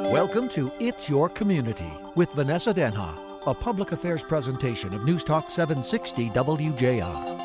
Welcome to It's Your Community with Vanessa Denha, a public affairs presentation of News Talk 760 WJR.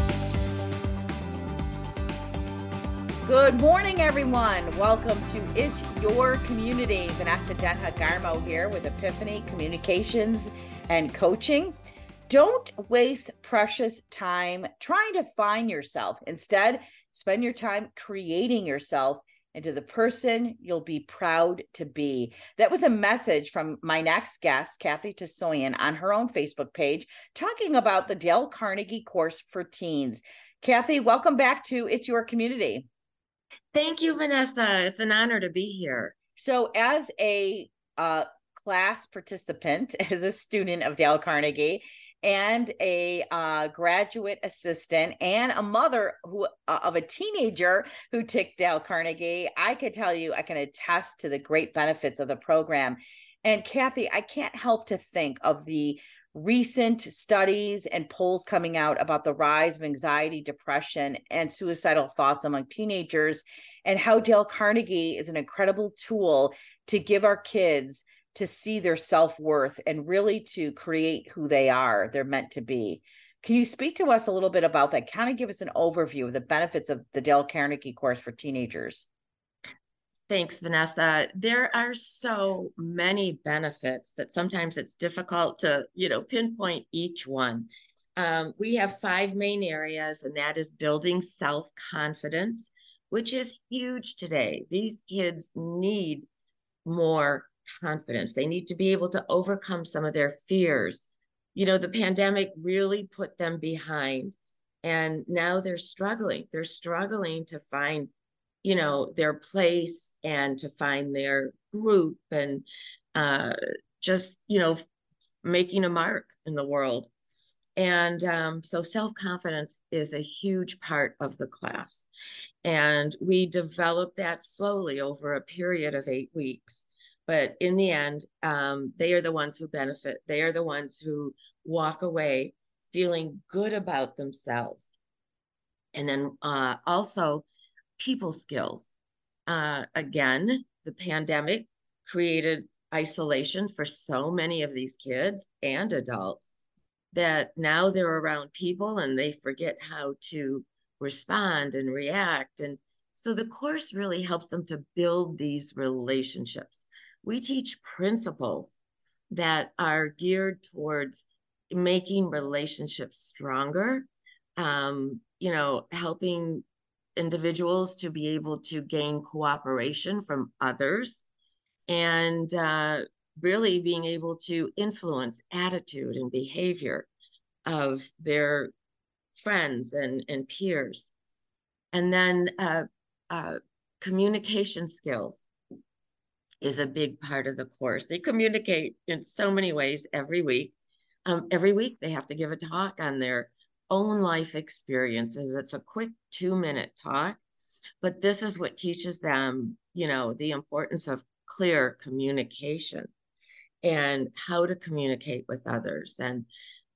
Good morning, everyone. Welcome to It's Your Community. Vanessa Denha Garmo here with Epiphany Communications and Coaching. Don't waste precious time trying to find yourself. Instead, spend your time creating yourself into the person you'll be proud to be. That was a message from my next guest, Kathy Tasoyan, on her own Facebook page, talking about the Dale Carnegie course for teens. Kathy, welcome back to It's Your Community. Thank you, Vanessa. It's an honor to be here. So as a class participant, as a student of Dale Carnegie, and a graduate assistant and a mother of a teenager who took Dale Carnegie, I could tell you, I can attest to the great benefits of the program. And Kathy, I can't help to think of the recent studies and polls coming out about the rise of anxiety, depression, and suicidal thoughts among teenagers, and how Dale Carnegie is an incredible tool to give our kids to see their self-worth and really to create who they're meant to be. Can you speak to us a little bit about that? Kind of give us an overview of the benefits of the Dale Carnegie course for teenagers. Thanks, Vanessa. There are so many benefits that sometimes it's difficult to, pinpoint each one. We have 5 main areas, and that is building self-confidence, which is huge today. These kids need more confidence. They need to be able to overcome some of their fears. The pandemic really put them behind, and now they're struggling. They're struggling to find, their place and to find their group and just, making a mark in the world. And so self-confidence is a huge part of the class. And we developed that slowly over a period of 8 weeks. But in the end, they are the ones who benefit. They are the ones who walk away feeling good about themselves. And then also people skills. Again, the pandemic created isolation for so many of these kids and adults that now they're around people and they forget how to respond and react. And so the course really helps them to build these relationships. We teach principles that are geared towards making relationships stronger, helping individuals to be able to gain cooperation from others, and really being able to influence attitude and behavior of their friends and peers. And then communication skills is a big part of the course. They communicate in so many ways every week. Every week they have to give a talk on their own life experiences. It's a quick 2-minute talk, but this is what teaches them, the importance of clear communication and how to communicate with others. And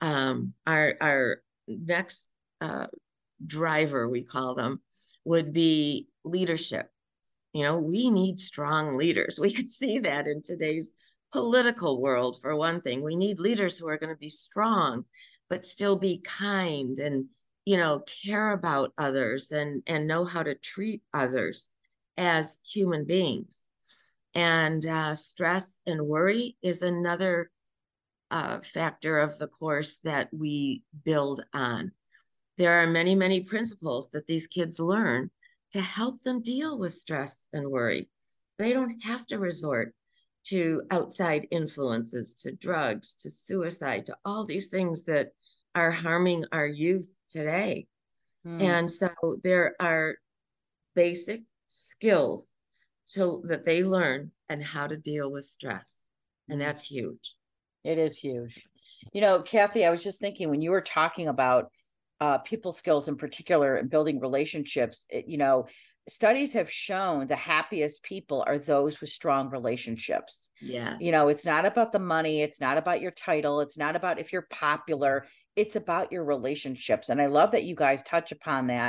our next driver, we call them, would be leadership. We need strong leaders. We could see that in today's political world. For one thing, we need leaders who are going to be strong, but still be kind and, care about others and know how to treat others as human beings. And stress and worry is another factor of the course that we build on. There are many, many principles that these kids learn to help them deal with stress and worry. They don't have to resort to outside influences, to drugs, to suicide, to all these things that are harming our youth today. And so there are basic skills so that they learn and how to deal with stress. And that's huge. It is huge. Kathy, I was just thinking when you were talking about people skills in particular and building relationships, studies have shown the happiest people are those with strong relationships. Yes. It's not about the money. It's not about your title. It's not about if you're popular. It's about your relationships. And I love that you guys touch upon that.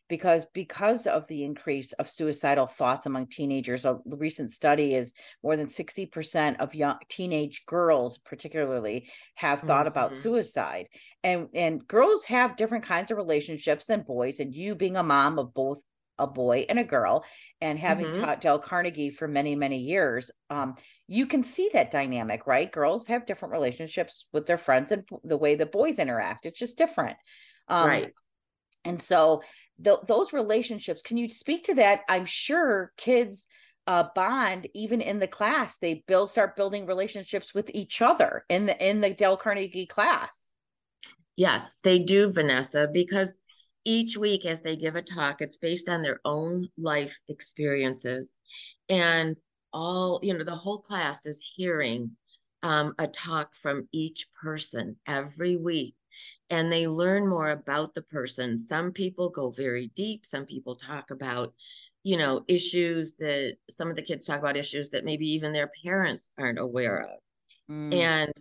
because of the increase of suicidal thoughts among teenagers. A recent study is more than 60% of young teenage girls particularly have thought about suicide. And girls have different kinds of relationships than boys, and you being a mom of both a boy and a girl, and having taught Dale Carnegie for many, many years, you can see that dynamic, right? Girls have different relationships with their friends and the way that boys interact. It's just different. Right. And so those relationships, can you speak to that? I'm sure kids bond even in the class. They start building relationships with each other in the Dale Carnegie class. Yes, they do, Vanessa, because each week as they give a talk, it's based on their own life experiences. And the whole class is hearing a talk from each person every week. And they learn more about the person. Some people go very deep. Some people talk about, issues that some of the kids talk about, issues that maybe even their parents aren't aware of. And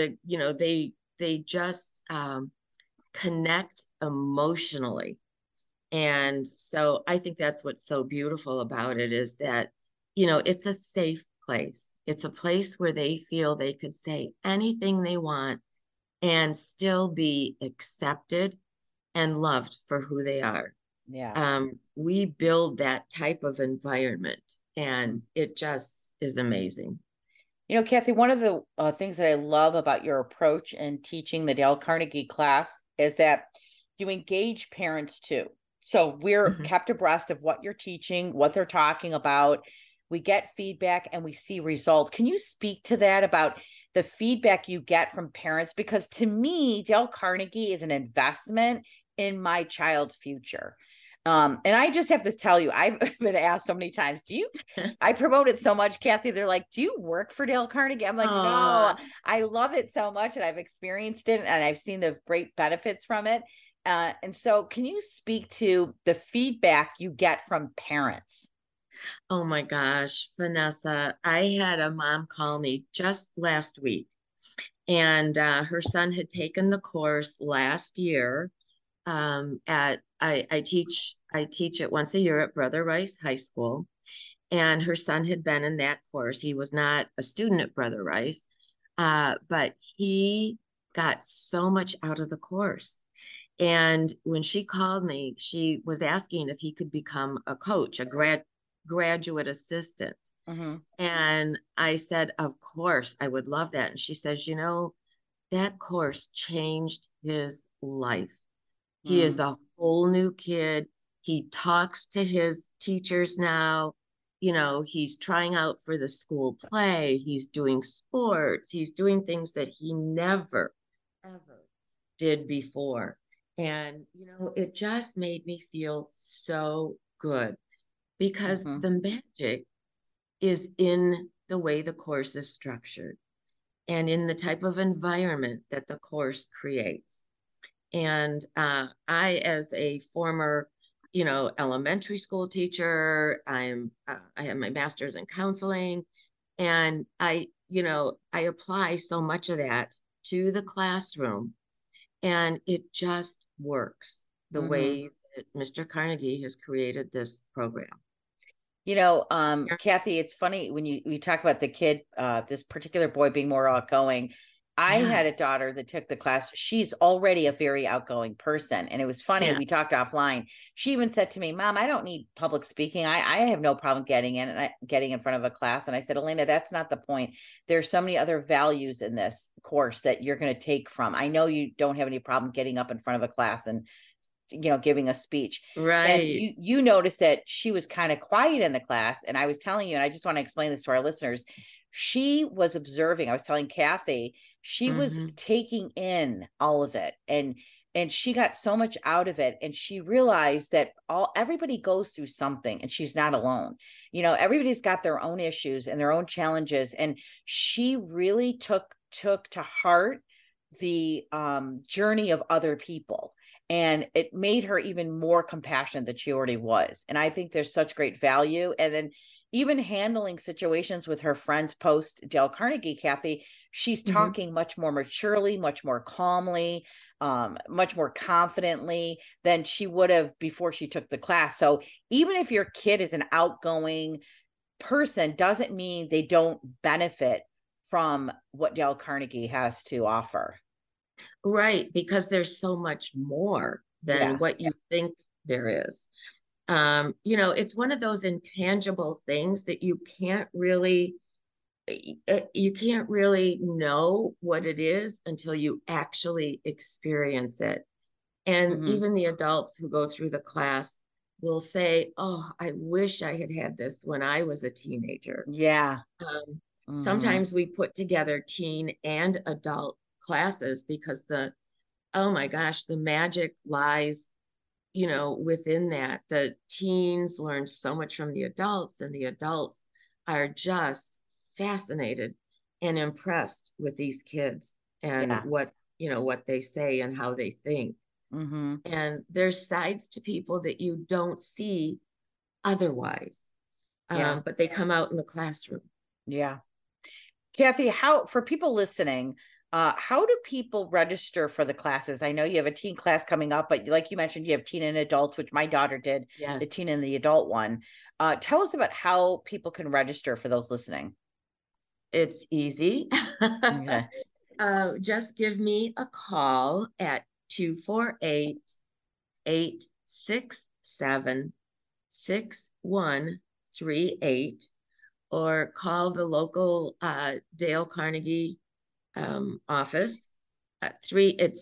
they just connect emotionally. And so I think that's what's so beautiful about it, is that, it's a safe place. It's a place where they feel they could say anything they want and still be accepted and loved for who they are. Yeah. We build that type of environment, and it just is amazing. Kathy, one of the things that I love about your approach in teaching the Dale Carnegie class is that you engage parents too. So we're kept abreast of what you're teaching, what they're talking about. We get feedback and we see results. Can you speak to that, about the feedback you get from parents? Because to me, Dale Carnegie is an investment in my child's future. And I just have to tell you, I've been asked so many times, I promote it so much, Kathy. They're like, do you work for Dale Carnegie? I'm like, no, I love it so much. And I've experienced it and I've seen the great benefits from it. And so can you speak to the feedback you get from parents? Oh my gosh, Vanessa, I had a mom call me just last week, and her son had taken the course last year. I teach it once a year at Brother Rice High School, and her son had been in that course. He was not a student at Brother Rice, but he got so much out of the course. And when she called me, she was asking if he could become a coach, a graduate assistant. And I said, of course, I would love that. And she says, that course changed his life. He is a whole new kid. He talks to his teachers now. He's trying out for the school play. He's doing sports. He's doing things that he never, ever did before. And, it just made me feel so good, because the magic is in the way the course is structured and in the type of environment that the course creates. And I, as a former, elementary school teacher, I have my master's in counseling, and I apply so much of that to the classroom, and it just works the way that Mr. Carnegie has created this program. Kathy, it's funny when you talk about the kid, this particular boy being more outgoing. I had a daughter that took the class. She's already a very outgoing person. And it was funny. We talked offline. She even said to me, Mom, I don't need public speaking. I have no problem getting in front of a class. And I said, Elena, that's not the point. There's so many other values in this course that you're going to take from. I know you don't have any problem getting up in front of a class and giving a speech. Right. And you noticed that she was kind of quiet in the class. And I was telling you, and I just want to explain this to our listeners. She was observing. I was telling Kathy, she was taking in all of it. And she got so much out of it. And she realized that everybody goes through something, and she's not alone. Everybody's got their own issues and their own challenges. And she really took to heart the journey of other people. And it made her even more compassionate than she already was. And I think there's such great value. And then, even handling situations with her friends post Dale Carnegie, Kathy, she's talking much more maturely, much more calmly, much more confidently than she would have before she took the class. So even if your kid is an outgoing person, doesn't mean they don't benefit from what Dale Carnegie has to offer. Right, because there's so much more than what you think there is. It's one of those intangible things that you can't really know what it is until you actually experience it. And even the adults who go through the class will say, "Oh, I wish I had had this when I was a teenager." Yeah. Sometimes we put together teen and adult classes because oh my gosh, the magic lies, within that. The teens learn so much from the adults, and the adults are just fascinated and impressed with these kids and what they say and how they think. And there's sides to people that you don't see otherwise, but they come out in the classroom. Yeah. Kathy, for people listening, how do people register for the classes? I know you have a teen class coming up, but like you mentioned, you have teen and adults, which my daughter did, the teen and the adult one. Tell us about how people can register for those listening. It's easy. Okay. Just give me a call at 248-867-6138 or call the local Dale Carnegie office. It's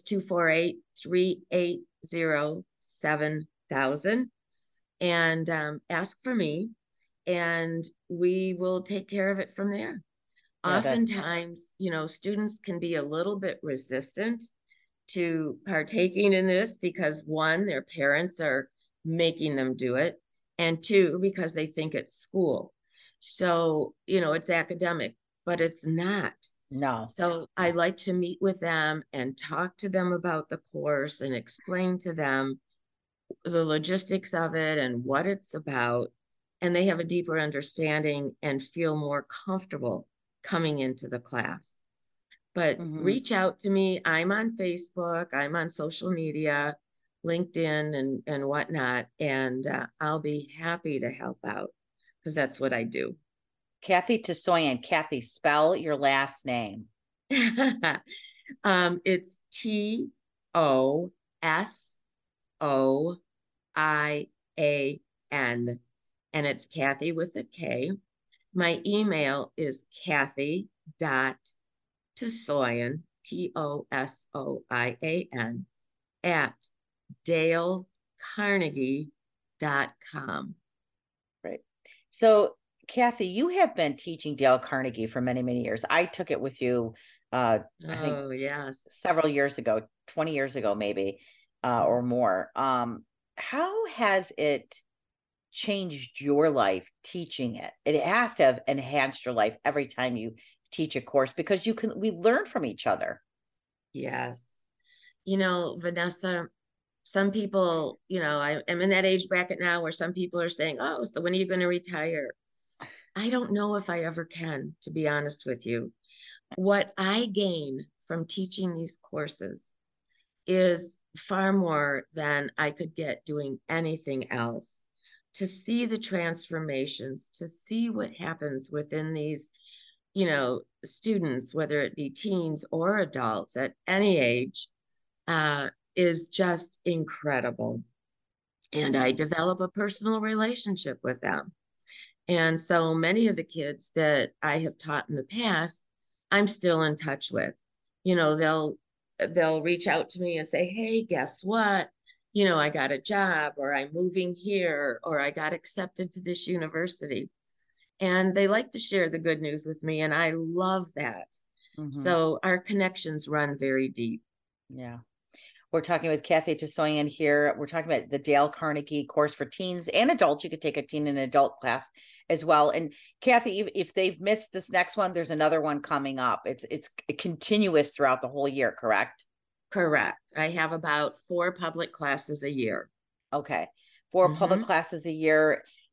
248-380-7000 and ask for me, and we will take care of it from there. Yeah, oftentimes, students can be a little bit resistant to partaking in this because one, their parents are making them do it, and two, because they think it's school. So, it's academic, but it's not. No. So I like to meet with them and talk to them about the course and explain to them the logistics of it and what it's about. And they have a deeper understanding and feel more comfortable coming into the class. But reach out to me. I'm on Facebook. I'm on social media, LinkedIn and whatnot. And I'll be happy to help out because that's what I do. Kathy Tosoyan. Kathy, spell your last name. It's Tosoian, and it's Kathy with a K. My email is Kathy.Tosoyan, Tosoian, at DaleCarnegie.com. Right. So, Kathy, you have been teaching Dale Carnegie for many, many years. I took it with you, I think several years ago, 20 years ago, maybe, or more. How has it changed your life teaching it? It has to have enhanced your life every time you teach a course because we learn from each other. Yes. Vanessa, some people, I'm in that age bracket now where some people are saying, "Oh, so when are you going to retire?" I don't know if I ever can, to be honest with you. What I gain from teaching these courses is far more than I could get doing anything else. To see the transformations, to see what happens within these, students, whether it be teens or adults at any age, is just incredible. And I develop a personal relationship with them. And so many of the kids that I have taught in the past, I'm still in touch with. They'll reach out to me and say, "Hey, guess what? I got a job, or I'm moving here, or I got accepted to this university." And they like to share the good news with me, and I love that. So our connections run very deep. Yeah. We're talking with Kathy Tosoyan here. We're talking about the Dale Carnegie course for teens and adults. You could take a teen and adult class as well. And Kathy, if they've missed this next one, there's another one coming up. It's continuous throughout the whole year, correct? Correct. I have about 4 public classes a year. Okay. 4 public classes a year.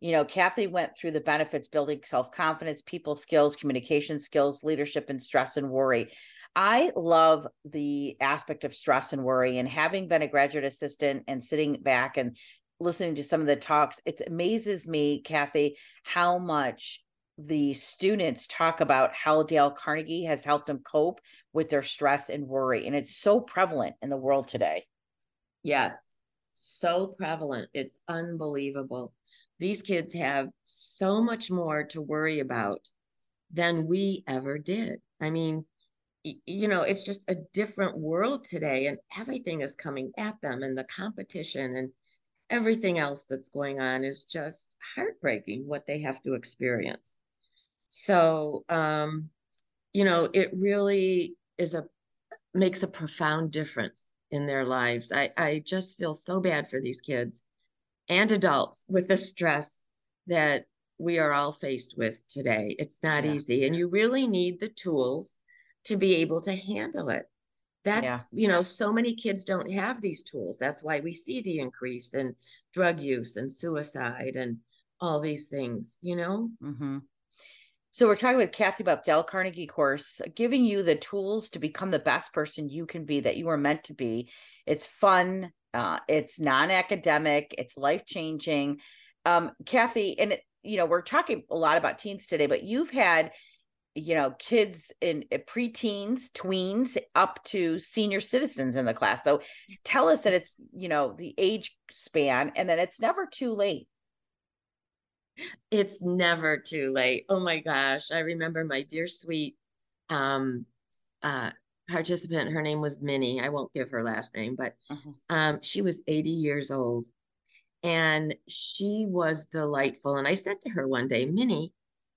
Kathy went through the benefits, building self-confidence, people skills, communication skills, leadership, and stress and worry. I love the aspect of stress and worry, and having been a graduate assistant and sitting back and listening to some of the talks, it amazes me, Kathy, how much the students talk about how Dale Carnegie has helped them cope with their stress and worry. And it's so prevalent in the world today. Yes, so prevalent. It's unbelievable. These kids have so much more to worry about than we ever did. I mean, it's just a different world today, and everything is coming at them, and the competition and everything else that's going on is just heartbreaking what they have to experience. So, it really makes a profound difference in their lives. I just feel so bad for these kids and adults with the stress that we are all faced with today. It's not easy, and you really need the tools to be able to handle it. That's, so many kids don't have these tools. That's why we see the increase in drug use and suicide and all these things, Mm-hmm. So we're talking with Kathy about Dale Carnegie course, giving you the tools to become the best person you can be, that you were meant to be. It's fun. It's non-academic. It's life-changing. Kathy, and we're talking a lot about teens today, but you've had kids in preteens, tweens, up to senior citizens in the class. So tell us that it's, the age span, and that it's never too late. It's never too late. Oh my gosh. I remember my dear sweet participant. Her name was Minnie. I won't give her last name, but she was 80 years old, and she was delightful. And I said to her one day, Minnie,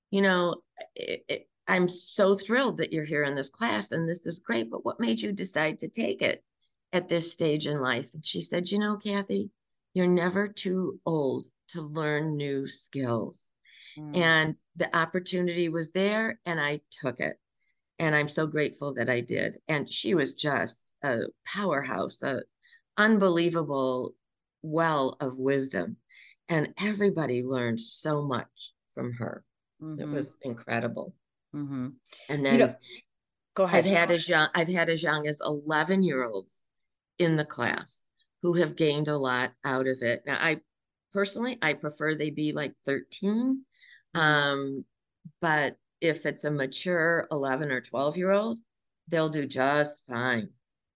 I'm so thrilled that you're here in this class, and this is great, but what made you decide to take it at this stage in life? And she said, Kathy, you're never too old to learn new skills. And the opportunity was there, and I took it. And I'm so grateful that I did. And she was just a powerhouse, an unbelievable well of wisdom. And everybody learned so much from her. It was incredible. Mm-hmm. And then go ahead. I've had as young as 11-year-olds in the class who have gained a lot out of it. Now, I prefer they be like 13. But if it's a mature 11 or 12-year-old, they'll do just fine.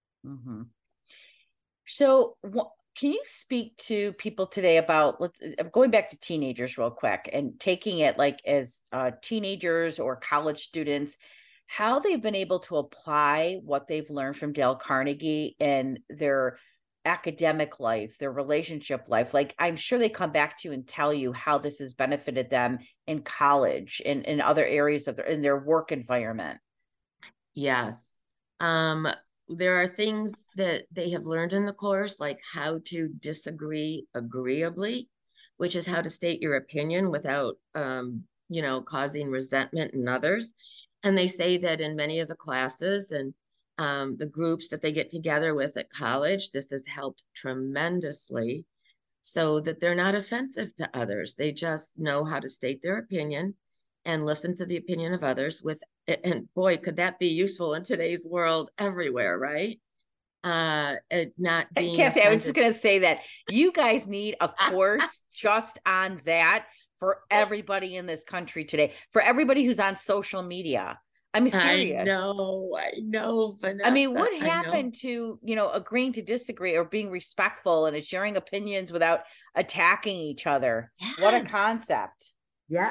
So can you speak to people today about, going back to teenagers real quick, and taking it like as teenagers or college students, how they've been able to apply what they've learned from Dale Carnegie in their academic life, their relationship life? Like, I'm sure they come back to you and tell you how this has benefited them in college and in other areas of in their work environment. Yes. There are things that they have learned in the course, like how to disagree agreeably, which is how to state your opinion without, causing resentment in others. And they say that in many of the classes and the groups that they get together with at college, this has helped tremendously, so that they're not offensive to others. They just know how to state their opinion and listen to the opinion of others and boy, could that be useful in today's world everywhere, right? Not being Kathy, I was just going to say that you guys need a course just on that for everybody in this country today, for everybody who's on social media. I'm serious. I know, Vanessa. I mean, what happened to, agreeing to disagree or being respectful and sharing opinions without attacking each other? Yes. What a concept. Yeah.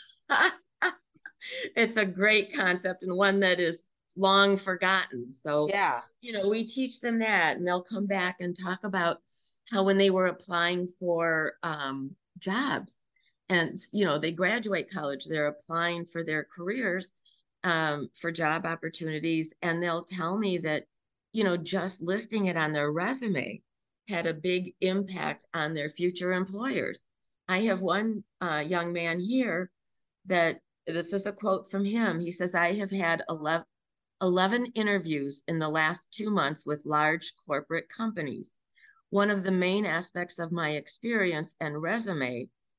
It's a great concept, and one that is long forgotten. So, we teach them that, and they'll come back and talk about how when they were applying for jobs, and, they graduate college, they're applying for their careers, for job opportunities. And they'll tell me that, just listing it on their resume had a big impact on their future employers. I have one young man here that, this is a quote from him. He says, I have had 11 interviews in the last 2 months with large corporate companies. One of the main aspects of my experience and resume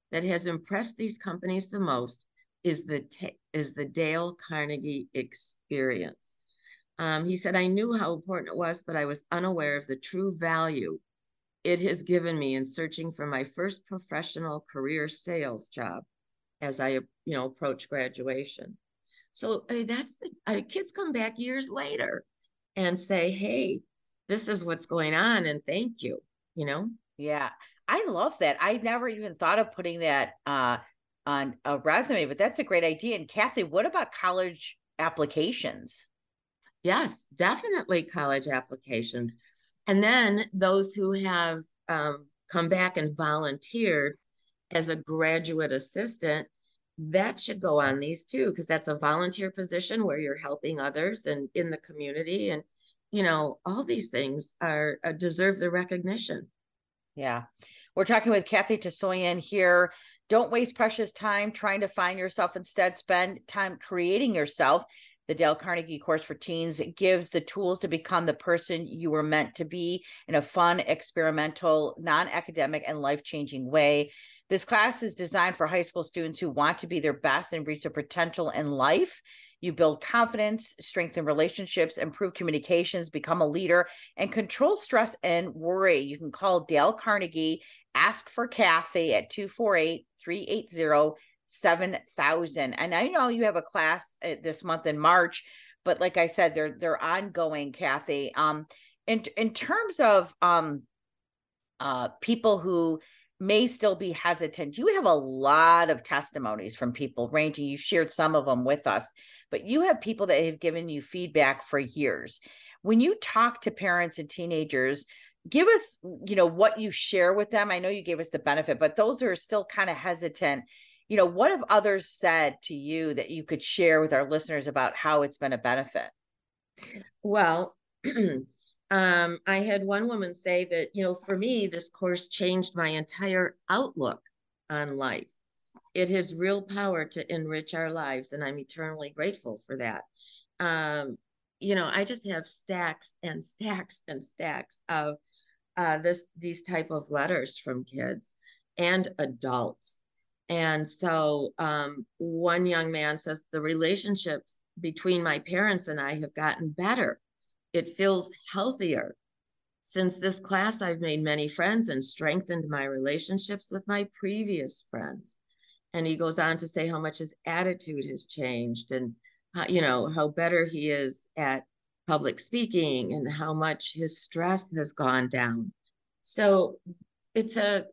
that has impressed these companies the most is the Dale Carnegie experience. He said, I knew how important it was, but I was unaware of the true value it has given me in searching for my first professional career sales job as I, approach graduation. So kids come back years later and say, hey, this is what's going on, and thank you, Yeah, I love that. I never even thought of putting that on a resume, but that's a great idea. And Kathy, what about college applications? Yes, definitely college applications. And then those who have come back and volunteered as a graduate assistant, that should go on these too, because that's a volunteer position where you're helping others and in the community. And, all these things deserve the recognition. Yeah. We're talking with Kathy Tasoyan here. Don't waste precious time trying to find yourself. Instead, spend time creating yourself. The Dale Carnegie Course for Teens gives the tools to become the person you were meant to be in a fun, experimental, non-academic, and life-changing way. This class is designed for high school students who want to be their best and reach their potential in life. You build confidence, strengthen relationships, improve communications, become a leader, and control stress and worry. You can call Dale Carnegie, ask for Kathy at 248-380-7000. And I know you have a class this month in March, but like I said, they're ongoing, Kathy. In terms of people who may still be hesitant, you have a lot of testimonies from people ranging. You shared some of them with us, but you have people that have given you feedback for years. When you talk to parents and teenagers, give us, what you share with them. I know you gave us the benefit, but those are still kind of hesitant. What have others said to you that you could share with our listeners about how it's been a benefit? Well, I had one woman say that, for me, this course changed my entire outlook on life. It has real power to enrich our lives, and I'm eternally grateful for that. I just have stacks and stacks and stacks of these type of letters from kids and adults. And so one young man says, the relationships between my parents and I have gotten better. It feels healthier. Since this class, I've made many friends and strengthened my relationships with my previous friends. And he goes on to say how much his attitude has changed and, how better he is at public speaking and how much his stress has gone down. So it's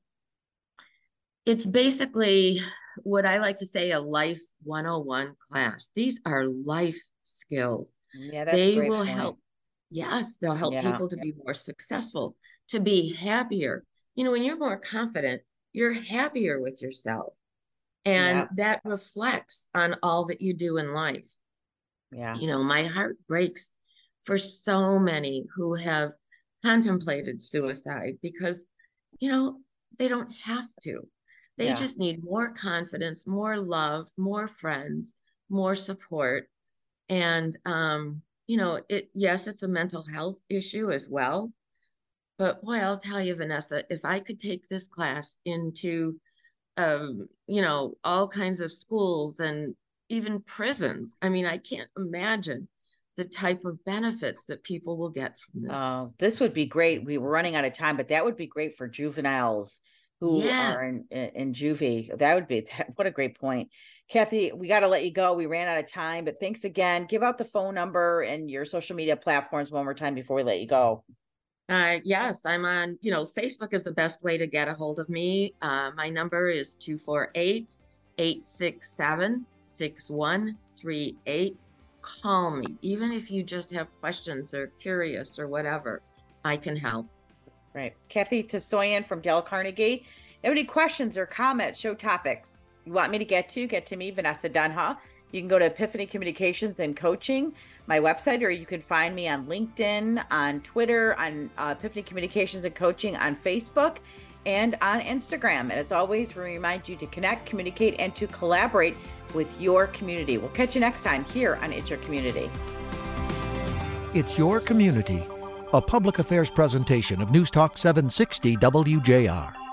basically what I like to say, a life 101 class. These are life skills. Yeah, that's they will point. Help. Yes, they'll help people to be more successful, to be happier. When you're more confident, you're happier with yourself. And that reflects on all that you do in life. Yeah. My heart breaks for so many who have contemplated suicide because, they don't have to. They just need more confidence, more love, more friends, more support. And, yes, it's a mental health issue as well. But boy, I'll tell you, Vanessa, if I could take this class into, all kinds of schools and even prisons, I can't imagine the type of benefits that people will get from this. This would be great. We were running out of time, but that would be great for juveniles who are in juvie. That would be, what a great point. Kathy, we got to let you go. We ran out of time, but thanks again. Give out the phone number and your social media platforms one more time before we let you go. Yes, I'm on, Facebook is the best way to get a hold of me. My number is 248-867-6138. Call me. Even if you just have questions or curious or whatever, I can help. Right. Kathy Tasoyan from Dale Carnegie. Have any questions or comments, show topics you want me to get to me, Vanessa Denha. You can go to Epiphany Communications and Coaching, my website, or you can find me on LinkedIn, on Twitter, on Epiphany Communications and Coaching on Facebook, and on Instagram. And as always, we remind you to connect, communicate, and to collaborate with your community. We'll catch you next time here on It's Your Community. It's Your Community, a public affairs presentation of News Talk 760 WJR.